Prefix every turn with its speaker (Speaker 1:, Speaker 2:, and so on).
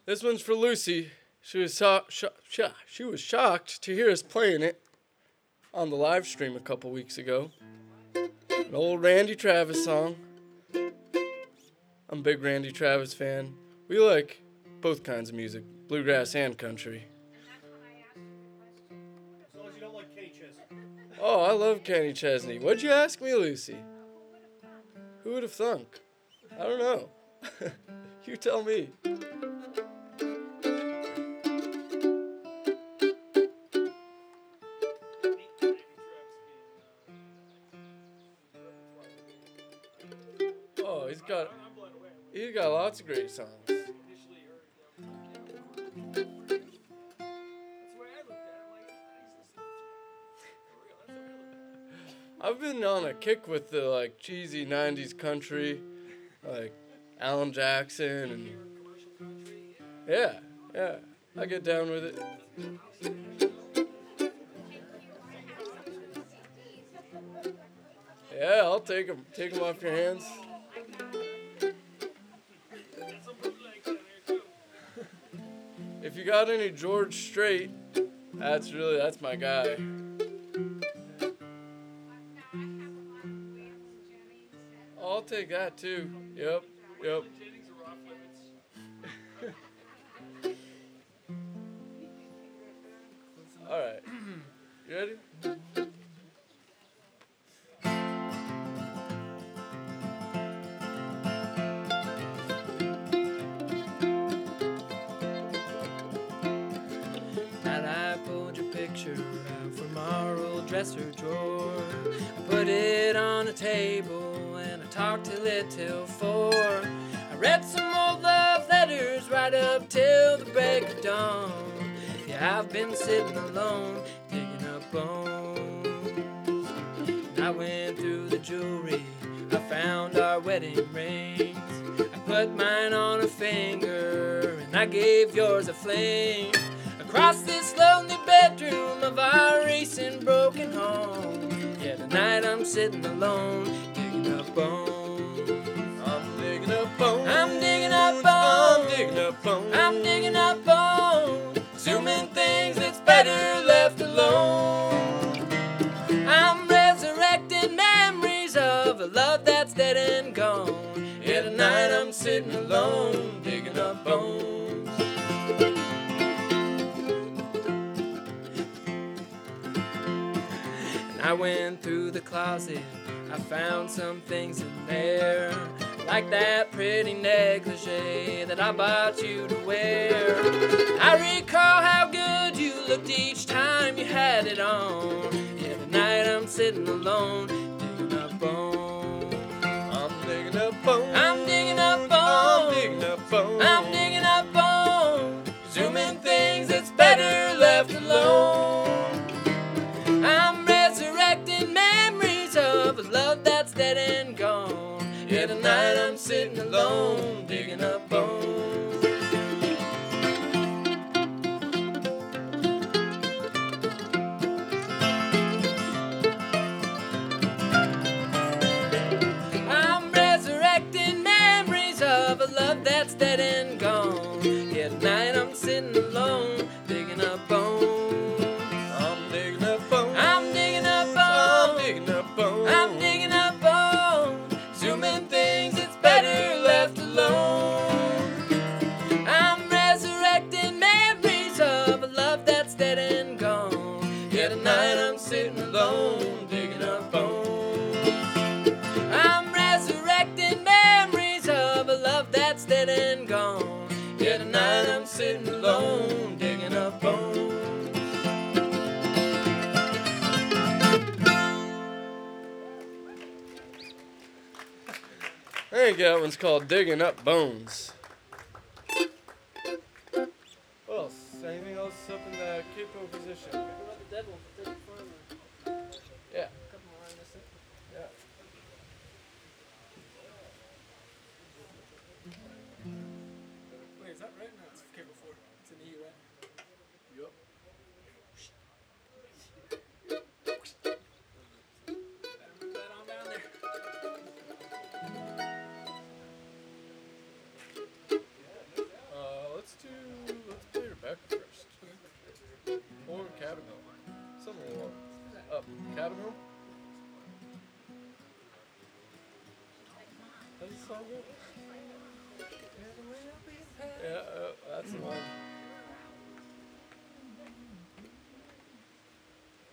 Speaker 1: This one's for Lucy. She was she was shocked to hear us playing it on the live stream a couple weeks ago. An old Randy Travis song. I'm a big Randy Travis fan. We like both kinds of music, bluegrass and country.
Speaker 2: As long as you don't like Kenny Chesney.
Speaker 1: Oh, I love Kenny Chesney. What'd you ask me, Lucy? Who would have thunk? I don't know. You tell me. Oh, he's got lots of great songs. I've been on a kick with the like cheesy 90s country, like Alan Jackson and yeah, I get down with it. Yeah, I'll take them off your hands. If you got any George Strait, that's my guy. I'll take that too. Yep. All right. You ready?
Speaker 3: And I pulled your picture out from our old dresser drawer. I put it on a table and I talked till 4. I read some old love letters right up till the break of dawn. Yeah, I've been sitting alone, digging up bones. And I went through the jewelry, I found our wedding rings. I put mine on a finger and I gave yours a fling. Across this lonely bedroom of our recent broken home. Yeah, tonight I'm sitting alone, digging up bones.
Speaker 1: I'm digging up bones.
Speaker 3: I'm digging up bones.
Speaker 1: I'm digging up bones.
Speaker 3: I'm digging up bones. Zooming things that's better left alone. I'm resurrecting memories of a love that's dead and gone. Yeah, tonight I'm sitting alone, digging up bones. I went through the closet, I found some things in there, like that pretty negligee that I bought you to wear. I recall how good you looked each time you had it on. Yeah, tonight I'm sitting alone, digging up bones.
Speaker 1: I'm digging up bones.
Speaker 3: I'm digging up bones.
Speaker 1: I'm digging up bones.
Speaker 3: I'm digging up bones. Zooming things that's better left alone. I'm resurrecting memories of a love that's dead and gone. Yeah, tonight I'm sitting alone, digging up bones. I'm resurrecting memories of a love that's dead and gone. Yeah, tonight I'm sitting alone, digging up bones.
Speaker 1: I'm digging up bones.
Speaker 3: I'm digging up bones.
Speaker 1: I'm digging up bones.
Speaker 3: I'm digging up bones. Zooming things that's better left alone. I'm resurrecting memories of a love that's dead and gone. Yeah, tonight I'm sitting alone, digging up bones. I'm resurrecting memories of a love that's dead and gone. Yeah, tonight I'm sitting alone, digging up bones.
Speaker 1: I think that one's called Digging Up Bones. What else? Anything else up in the capo position?
Speaker 3: What about the devil? Farmer?
Speaker 1: Yeah.
Speaker 3: Couple more on this.
Speaker 1: Yeah.
Speaker 3: Wait, is that right? No, it's cable 4. It's in E, right?
Speaker 1: Yup.
Speaker 3: Move that on down there.
Speaker 1: Let's do Something wrong. Up. Cabin Home? Does the song go? Yeah, that's the one.